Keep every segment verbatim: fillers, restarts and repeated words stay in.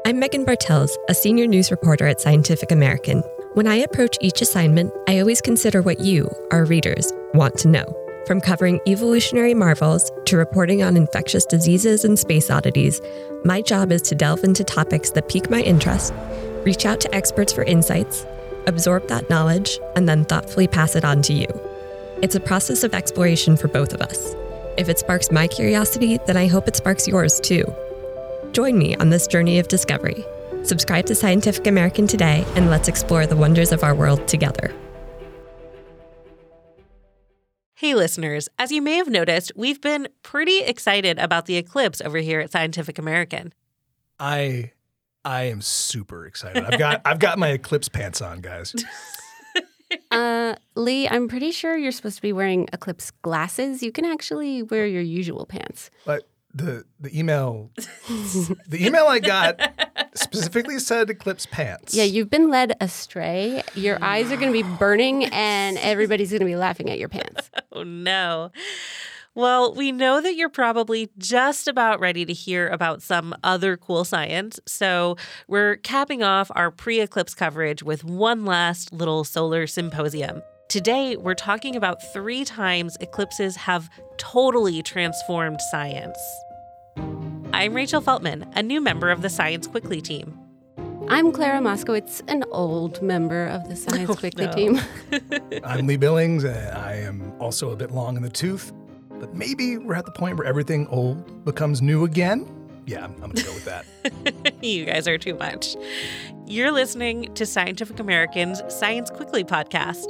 I'm Megan Bartels, a senior news reporter at Scientific American. When I approach each assignment, I always consider what you, our readers, want to know. From covering evolutionary marvels to reporting on infectious diseases and space oddities, my job is to delve into topics that pique my interest, reach out to experts for insights, absorb that knowledge, and then thoughtfully pass it on to you. It's a process of exploration for both of us. If it sparks my curiosity, then I hope it sparks yours too. Join me on this journey of discovery. Subscribe to Scientific American today, and let's explore the wonders of our world together. Hey listeners, as you may have noticed, we've been pretty excited about the eclipse over here at Scientific American. I I am super excited. I've got I've got my eclipse pants on, guys. uh, Lee, I'm pretty sure you're supposed to be wearing eclipse glasses. You can actually wear your usual pants. But the the email the email I got specifically said eclipse pants. Yeah, you've been led astray. Your eyes are going to be burning, and everybody's going to be laughing at your pants. Oh, no. Well, we know that you're probably just about ready to hear about some other cool science, so we're capping off our pre-eclipse coverage with one last little solar symposium. Today, we're talking about three times eclipses have totally transformed science. I'm Rachel Feltman, a new member of the Science Quickly team. I'm Clara Moskowitz, an old member of the Science oh, Quickly no. team. I'm Lee Billings, and I am also a bit long in the tooth, but maybe we're at the point where everything old becomes new again. Yeah, I'm, I'm going to go with that. You guys are too much. You're listening to Scientific American's Science Quickly podcast.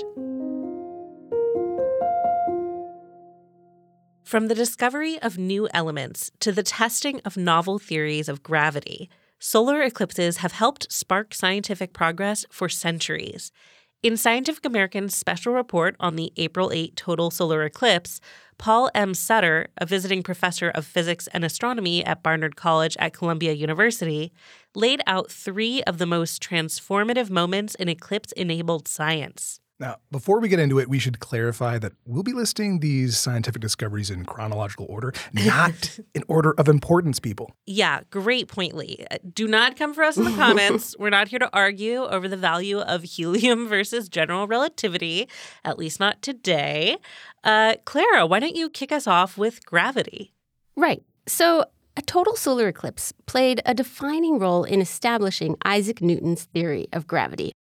From the discovery of new elements to the testing of novel theories of gravity, solar eclipses have helped spark scientific progress for centuries. In Scientific American's special report on the April eighth total solar eclipse, Paul M. Sutter, a visiting professor of physics and astronomy at Barnard College at Columbia University, laid out three of the most transformative moments in eclipse-enabled science. Now, before we get into it, we should clarify that we'll be listing these scientific discoveries in chronological order, not in order of importance, people. Yeah, great point, Lee. Do not come for us in the comments. We're not here to argue over the value of helium versus general relativity, at least not today. Uh, Clara, why don't you kick us off with gravity? Right. So a total solar eclipse played a defining role in establishing Isaac Newton's theory of gravity.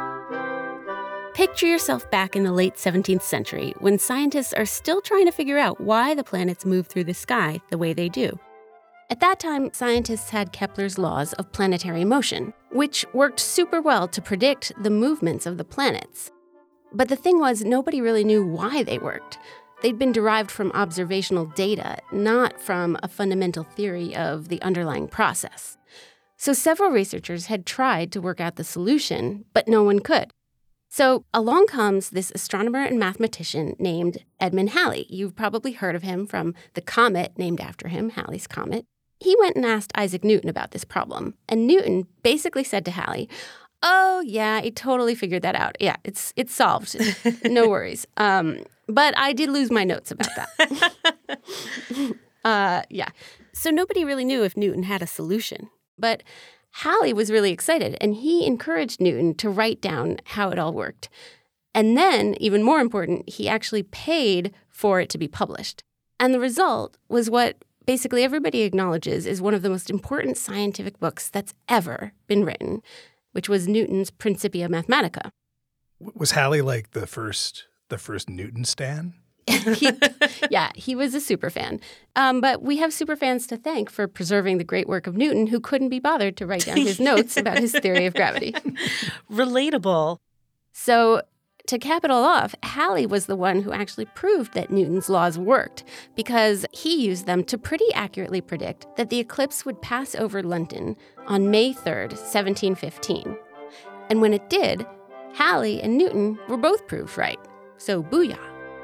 Picture yourself back in the late seventeenth century when scientists are still trying to figure out why the planets move through the sky the way they do. At that time, scientists had Kepler's laws of planetary motion, which worked super well to predict the movements of the planets. But the thing was, nobody really knew why they worked. They'd been derived from observational data, not from a fundamental theory of the underlying process. So several researchers had tried to work out the solution, but no one could. So along comes this astronomer and mathematician named Edmund Halley. You've probably heard of him from the comet named after him, Halley's Comet. He went and asked Isaac Newton about this problem, and Newton basically said to Halley, "Oh, yeah, I totally figured that out. Yeah, it's it's solved. No worries. Um, but I did lose my notes about that." uh, yeah. So nobody really knew if Newton had a solution. But Halley was really excited, and he encouraged Newton to write down how it all worked. And then, even more important, he actually paid for it to be published. And the result was what basically everybody acknowledges is one of the most important scientific books that's ever been written, which was Newton's Principia Mathematica. Was Halley like the first the first Newton stan? he, yeah, he was a super fan. Um, but we have super fans to thank for preserving the great work of Newton, who couldn't be bothered to write down his notes about his theory of gravity. Relatable. So to cap it all off, Halley was the one who actually proved that Newton's laws worked because he used them to pretty accurately predict that the eclipse would pass over London on May third, seventeen fifteen. And when it did, Halley and Newton were both proved right. So booyah.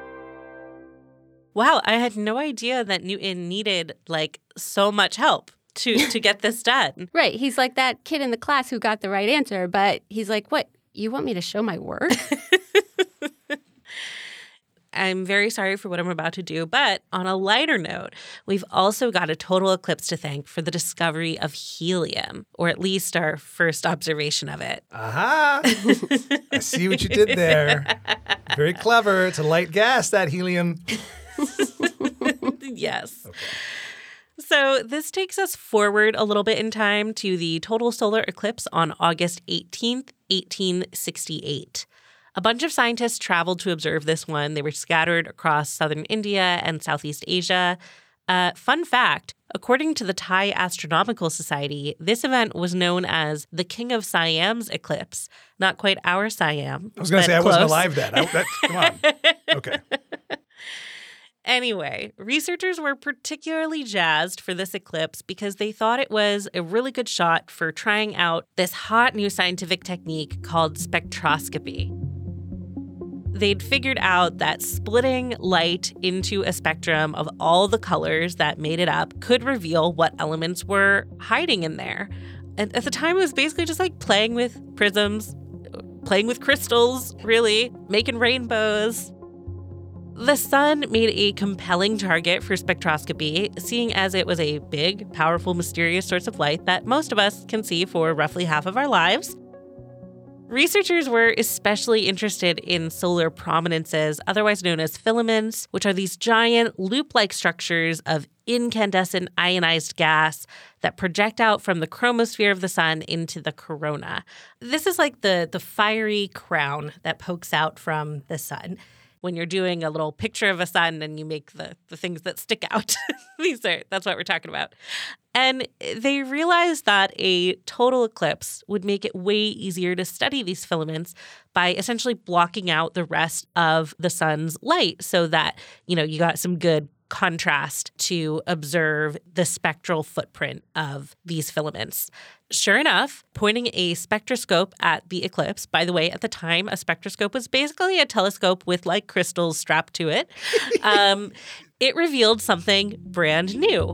Wow, I had no idea that Newton needed, like, so much help to, to get this done. Right. He's like that kid in the class who got the right answer, but he's like, what, you want me to show my work? I'm very sorry for what I'm about to do, but on a lighter note, we've also got a total eclipse to thank for the discovery of helium, or at least our first observation of it. Aha! I see what you did there. Very clever. It's a light gas, that helium. Yes. Okay. So this takes us forward a little bit in time to the total solar eclipse on August eighteenth, eighteen sixty-eight. A bunch of scientists traveled to observe this one. They were scattered across southern India and Southeast Asia. Uh, fun fact, according to the Thai Astronomical Society, this event was known as the King of Siam's eclipse. Not quite our Siam. I was going to say I close. wasn't alive then. I, that, come on. Okay. Anyway, researchers were particularly jazzed for this eclipse because they thought it was a really good shot for trying out this hot new scientific technique called spectroscopy. They'd figured out that splitting light into a spectrum of all the colors that made it up could reveal what elements were hiding in there. And at the time, it was basically just like playing with prisms, playing with crystals, really, making rainbows. The sun made a compelling target for spectroscopy, seeing as it was a big, powerful, mysterious source of light that most of us can see for roughly half of our lives. Researchers were especially interested in solar prominences, otherwise known as filaments, which are these giant loop-like structures of incandescent ionized gas that project out from the chromosphere of the sun into the corona. This is like the, the fiery crown that pokes out from the sun. When you're doing a little picture of a sun and you make the, the things that stick out. These are, that's what we're talking about. And they realized that a total eclipse would make it way easier to study these filaments by essentially blocking out the rest of the sun's light so that, you know, you got some good contrast to observe the spectral footprint of these filaments. Sure enough, pointing a spectroscope at the eclipse, by the way, at the time, a spectroscope was basically a telescope with like crystals strapped to it, um, it revealed something brand new.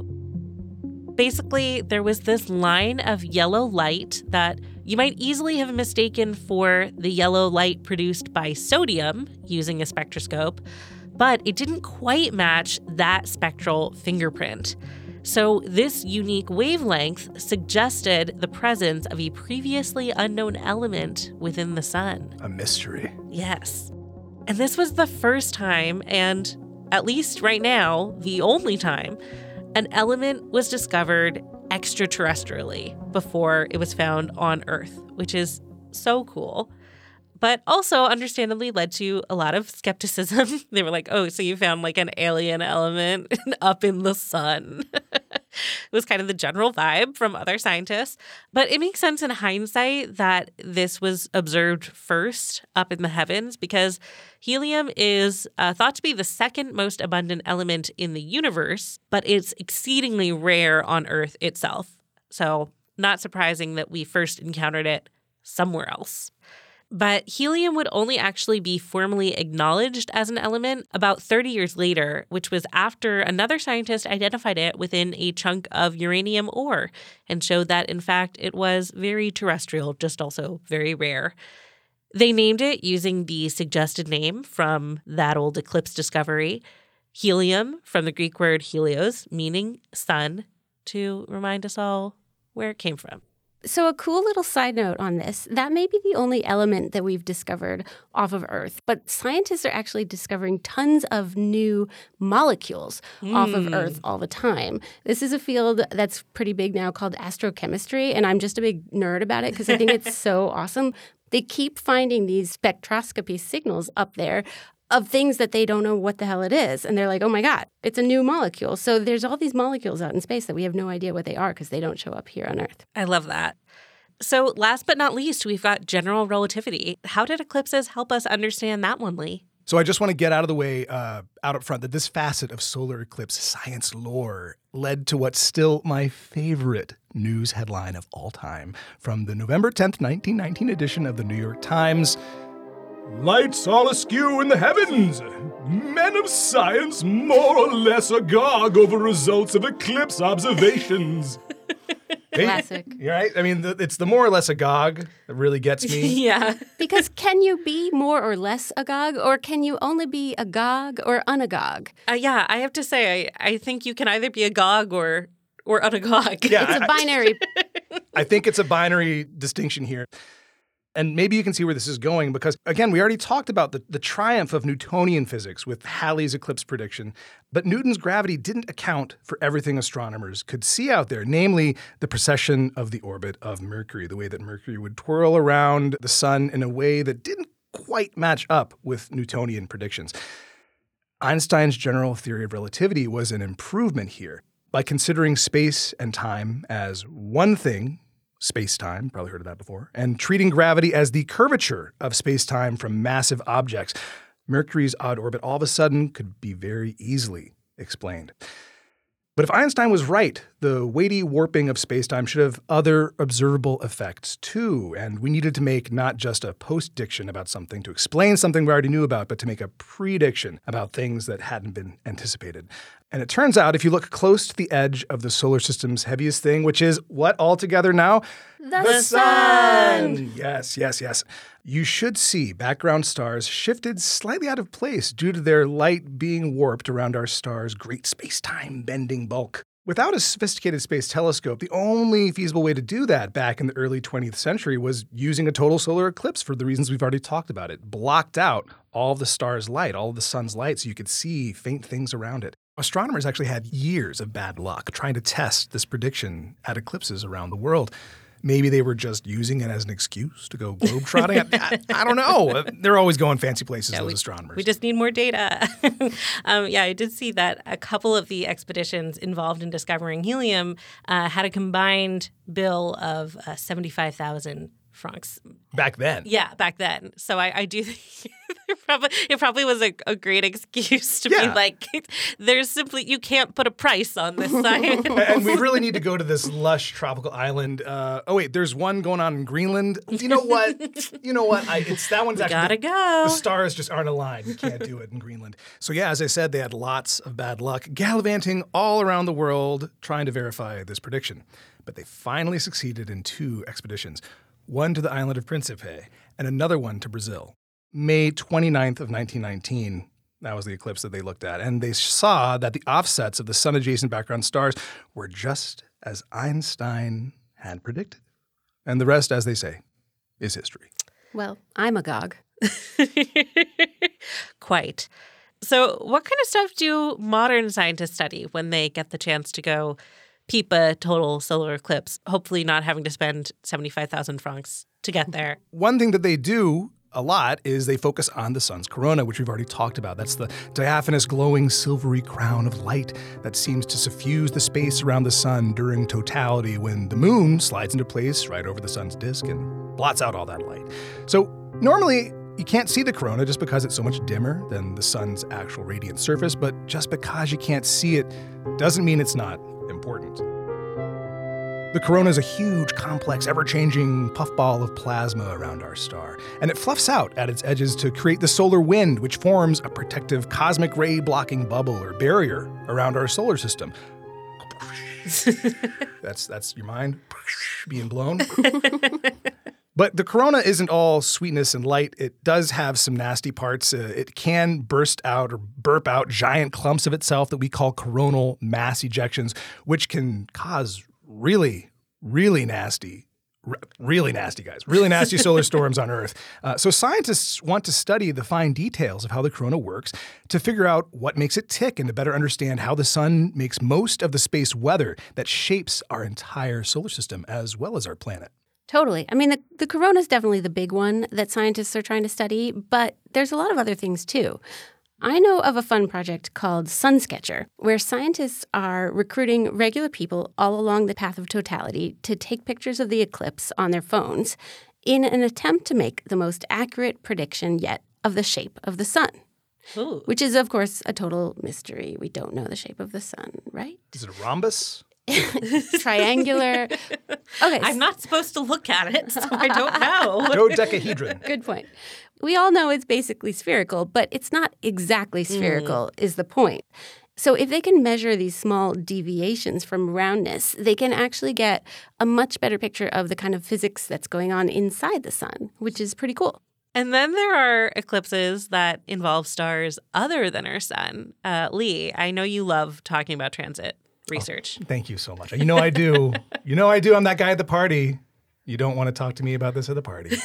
Basically, there was this line of yellow light that you might easily have mistaken for the yellow light produced by sodium using a spectroscope, but it didn't quite match that spectral fingerprint. So this unique wavelength suggested the presence of a previously unknown element within the sun. A mystery. Yes. And this was the first time, and at least right now, the only time, an element was discovered extraterrestrially before it was found on Earth, which is so cool. But also understandably led to a lot of skepticism. They were like, oh, so you found like an alien element up in the sun. It was kind of the general vibe from other scientists. But it makes sense in hindsight that this was observed first up in the heavens because helium is uh, thought to be the second most abundant element in the universe, but it's exceedingly rare on Earth itself. So not surprising that we first encountered it somewhere else. But helium would only actually be formally acknowledged as an element about thirty years later, which was after another scientist identified it within a chunk of uranium ore and showed that, in fact, it was very terrestrial, just also very rare. They named it using the suggested name from that old eclipse discovery, helium, from the Greek word helios, meaning sun, to remind us all where it came from. So a cool little side note on this, that may be the only element that we've discovered off of Earth, but scientists are actually discovering tons of new molecules mm. off of Earth all the time. This is a field that's pretty big now called astrochemistry, and I'm just a big nerd about it because I think it's so awesome. They keep finding these spectroscopy signals up there of things that they don't know what the hell it is. And they're like, oh my God, it's a new molecule. So there's all these molecules out in space that we have no idea what they are because they don't show up here on Earth. I love that. So last but not least, we've got general relativity. How did eclipses help us understand that one, Lee? So I just want to get out of the way, uh, out up front, that this facet of solar eclipse science lore led to what's still my favorite news headline of all time from the November tenth, nineteen nineteen edition of the New York Times. Lights all askew in the heavens. Men of science more or less agog over results of eclipse observations. Classic. You're right. I mean, the, it's the more or less agog that really gets me. Yeah. Because can you be more or less agog, or can you only be agog or unagog? Uh, yeah, I have to say, I, I think you can either be agog or or unagog. Yeah, It's a I- binary. I think it's a binary distinction here. And maybe you can see where this is going because, again, we already talked about the, the triumph of Newtonian physics with Halley's eclipse prediction. But Newton's gravity didn't account for everything astronomers could see out there, namely the precession of the orbit of Mercury, the way that Mercury would twirl around the sun in a way that didn't quite match up with Newtonian predictions. Einstein's general theory of relativity was an improvement here. By considering space and time as one thing, space-time, probably heard of that before, and treating gravity as the curvature of space-time from massive objects, Mercury's odd orbit all of a sudden could be very easily explained. But if Einstein was right, the weighty warping of space-time should have other observable effects too, and we needed to make not just a post-diction about something to explain something we already knew about, but to make a prediction about things that hadn't been anticipated. And it turns out, if you look close to the edge of the solar system's heaviest thing, which is what altogether now? The, The sun. sun! Yes, yes, yes. You should see background stars shifted slightly out of place due to their light being warped around our star's great space-time bending bulk. Without a sophisticated space telescope, the only feasible way to do that back in the early twentieth century was using a total solar eclipse for the reasons we've already talked about. It blocked out all of the star's light, all of the sun's light, so you could see faint things around it. Astronomers actually had years of bad luck trying to test this prediction at eclipses around the world. Maybe they were just using it as an excuse to go globetrotting. I, I, I don't know. They're always going fancy places, Yeah, those we, astronomers. We just need more data. um, yeah, I did see that a couple of the expeditions involved in discovering helium uh, had a combined bill of uh, seventy-five thousand francs. Back then. Yeah, back then. So I, I do think it probably, it probably was a, a great excuse to Yeah. be like, there's simply, you can't put a price on this science. And we really need to go to this lush tropical island. Uh, oh, wait, there's one going on in Greenland. You know what? You know what? I, it's that one's actually Gotta the, go. the stars just aren't aligned. You can't do it in Greenland. So yeah, as I said, they had lots of bad luck, gallivanting all around the world trying to verify this prediction. But they finally succeeded in two expeditions. One to the island of Principe, and another one to Brazil. May twenty-ninth of nineteen nineteen, that was the eclipse that they looked at, and they saw that the offsets of the sun-adjacent background stars were just as Einstein had predicted. And the rest, as they say, is history. Well, I'm agog. Quite. So what kind of stuff do modern scientists study when they get the chance to go peep a total solar eclipse, hopefully not having to spend seventy-five thousand francs to get there? One thing that they do a lot is they focus on the sun's corona, which we've already talked about. That's the diaphanous, glowing, silvery crown of light that seems to suffuse the space around the sun during totality when the moon slides into place right over the sun's disk and blots out all that light. So normally, you can't see the corona just because it's so much dimmer than the sun's actual radiant surface, but just because you can't see it doesn't mean it's not important. The corona is a huge, complex, ever-changing puffball of plasma around our star, and it fluffs out at its edges to create the solar wind, which forms a protective cosmic ray-blocking bubble or barrier around our solar system. that's that's your mind being blown. But the corona isn't all sweetness and light. It does have some nasty parts. Uh, it can burst out or burp out giant clumps of itself that we call coronal mass ejections, which can cause really, really nasty, r- really nasty, guys, really nasty solar storms on Earth. Uh, so scientists want to study the fine details of how the corona works to figure out what makes it tick and to better understand how the sun makes most of the space weather that shapes our entire solar system as well as our planet. Totally. I mean, the, the corona is definitely the big one that scientists are trying to study, but there's a lot of other things too. I know of a fun project called SunSketcher, where scientists are recruiting regular people all along the path of totality to take pictures of the eclipse on their phones in an attempt to make the most accurate prediction yet of the shape of the sun. Ooh. Which is, of course, a total mystery. We don't know the shape of the sun, right? Is it a rhombus? Triangular. Okay. I'm not supposed to look at it, so I don't know. Dodecahedron. Good point. We all know it's basically spherical, but it's not exactly spherical, is the point. So if they can measure these small deviations from roundness, they can actually get a much better picture of the kind of physics that's going on inside the sun, which is pretty cool. And then there are eclipses that involve stars other than our sun. Uh, Lee, I know you love talking about transit research. Oh, thank you so much. You know I do. You know I do. I'm that guy at the party. You don't want to talk to me about this at the party.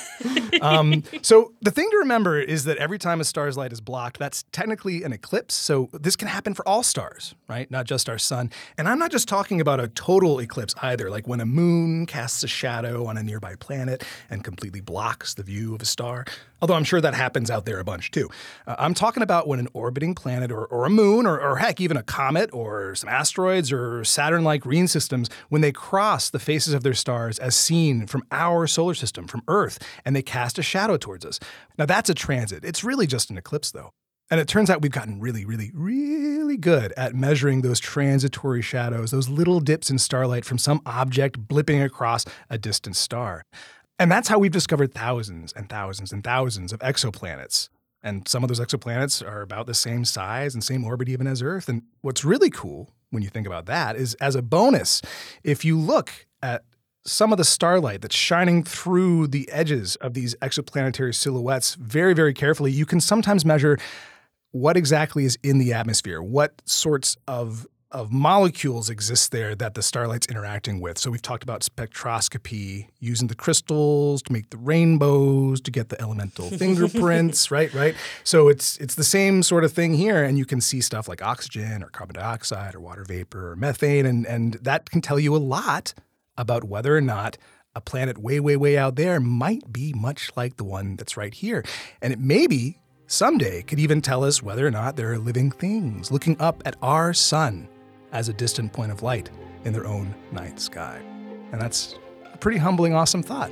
um, so the thing to remember is that every time a star's light is blocked, that's technically an eclipse. So this can happen for all stars, right? Not just our sun. And I'm not just talking about a total eclipse either, like when a moon casts a shadow on a nearby planet and completely blocks the view of a star. Although I'm sure that happens out there a bunch too. Uh, I'm talking about when an orbiting planet or, or a moon or, or heck, even a comet or some asteroids or Saturn-like ring systems, when they cross the faces of their stars as seen from our solar system, from Earth, and they cast a shadow towards us. Now that's a transit. It's really just an eclipse though. And it turns out we've gotten really, really, really good at measuring those transitory shadows, those little dips in starlight from some object blipping across a distant star. And that's how we've discovered thousands and thousands and thousands of exoplanets. And some of those exoplanets are about the same size and same orbit even as Earth. And what's really cool when you think about that is, as a bonus, if you look at some of the starlight that's shining through the edges of these exoplanetary silhouettes very, very carefully, you can sometimes measure what exactly is in the atmosphere, what sorts of of molecules exist there that the starlight's interacting with. So we've talked about spectroscopy, using the crystals to make the rainbows, to get the elemental fingerprints, right, right? So it's it's the same sort of thing here, and you can see stuff like oxygen or carbon dioxide or water vapor or methane, and, and that can tell you a lot about whether or not a planet way, way, way out there might be much like the one that's right here. And it may be someday could even tell us whether or not there are living things looking up at our sun as a distant point of light in their own night sky. And that's a pretty humbling, awesome thought.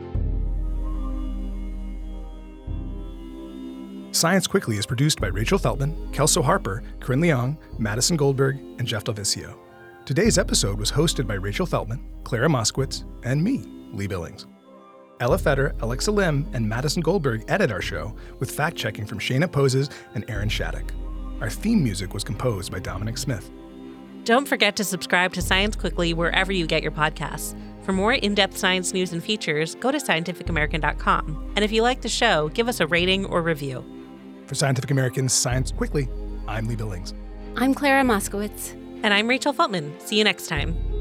Science Quickly is produced by Rachel Feltman, Kelso Harper, Corinne Leong, Madison Goldberg, and Jeff Delvicio. Today's episode was hosted by Rachel Feltman, Clara Moskowitz, and me, Lee Billings. Ella Feder, Alexa Lim, and Madison Goldberg edit our show with fact-checking from Shayna Poses and Aaron Shattuck. Our theme music was composed by Dominic Smith. Don't forget to subscribe to Science Quickly wherever you get your podcasts. For more in-depth science news and features, go to scientific american dot com. And if you like the show, give us a rating or review. For Scientific American's Science Quickly, I'm Lee Billings. I'm Clara Moskowitz. And I'm Rachel Feltman. See you next time.